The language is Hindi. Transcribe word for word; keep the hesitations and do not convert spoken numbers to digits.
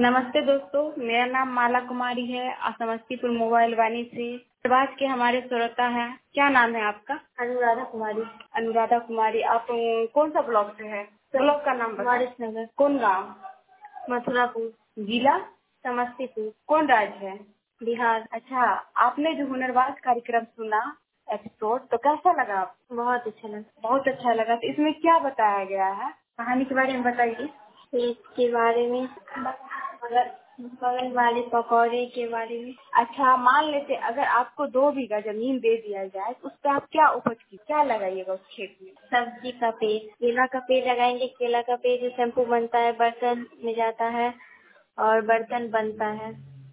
नमस्ते दोस्तों, मेरा नाम माला कुमारी है। आप समस्तीपुर मोबाइल वाणी से प्रवास के हमारे श्रोता हैं। क्या नाम है आपका? अनुराधा कुमारी। अनुराधा कुमारी, आप अ, कौन सा ब्लॉक से है? ब्लॉक का नाम बताएं। नगर। कौन गांव? मथुरापुर। जिला? समस्तीपुर। कौन राज्य है? बिहार। अच्छा, आपने जो हुनरबाज कार्यक्रम सुना एपिसोड, तो कैसा लगा आपको? बहुत अच्छा लगा। बहुत अच्छा लगा। तो इसमें क्या बताया गया है? कहानी के बारे में बताइए। खेत के बारे में, अगर बगल वाले पकौड़े के बारे में। अच्छा, मान लेते अगर आपको दो बीघा जमीन दे दिया जाए तो उस पर आप क्या उपज की क्या लगाइएगा उस खेत में? सब्जी का पेड़, केला का पेड़ लगाएंगे। केला का पेड़ जो शैम्पू बनता है, बर्तन में जाता है और बर्तन बनता है।